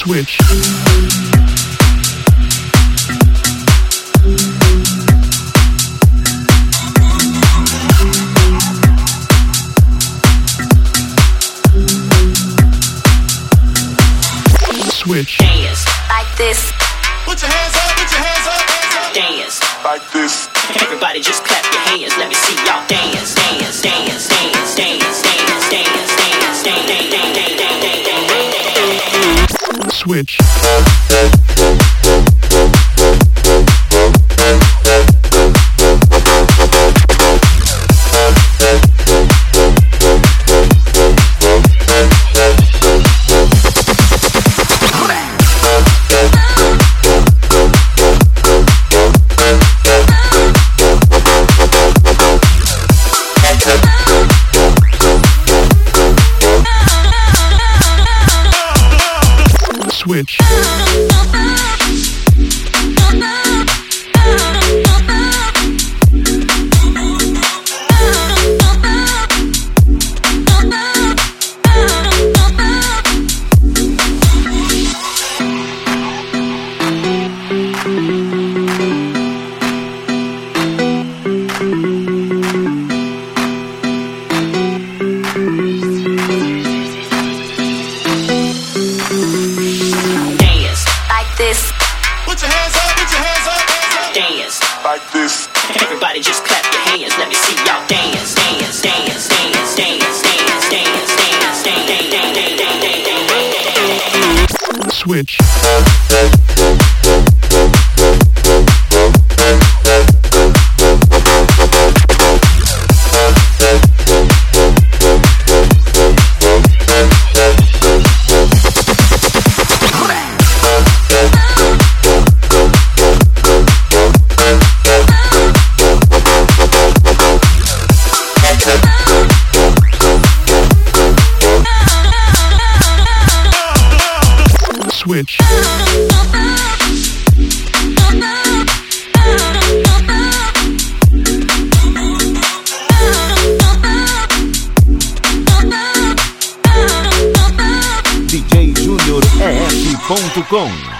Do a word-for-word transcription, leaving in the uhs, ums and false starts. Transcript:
Switch. Switch. Dance like this. Put your hands up, put your hands up, hands up. Dance Like this. Everybody just clap your hands. Let me see y'all dance, dance, dance, dance, dance, dance, dance, dance, dance, dance, dance, dance, dance. Switch. Switch. This. Put your hands up, put your hands up, hands up. Dance Like this. Everybody just clap your hands. Let me see y'all dance, dance, dance, dance, dance, dance, dance, dance, dance, dance, dance, dance, dance. Switch. Switch. D J Júnior E F ponto com